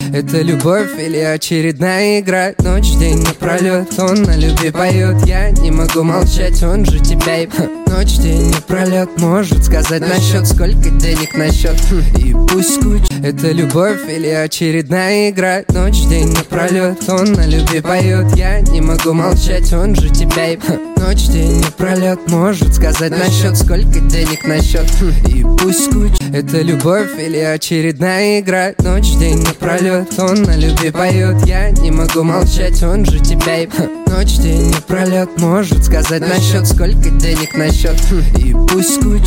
это любовь или очередная игра? Ночь, день напролет, он на любви поет. Я не могу молчать, он же тебя и... Ночь, день напролет, может сказать насчет, сколько денег на счет. И пусть скуч, это любовь или очередная игра? Ночь, день напролет, он на любви поет. Я не могу молчать, он же тебя и... Ночь, день напролет, может сказать насчет, сколько денег на счет. И пусть скуч, это любовь или очередная игра? Ночь, день напролет, он на любви поет. Я не могу молчать, он же тебя и... Ночь, день напролет, может сказать насчет, сколько денег на счет. И пусть скуч,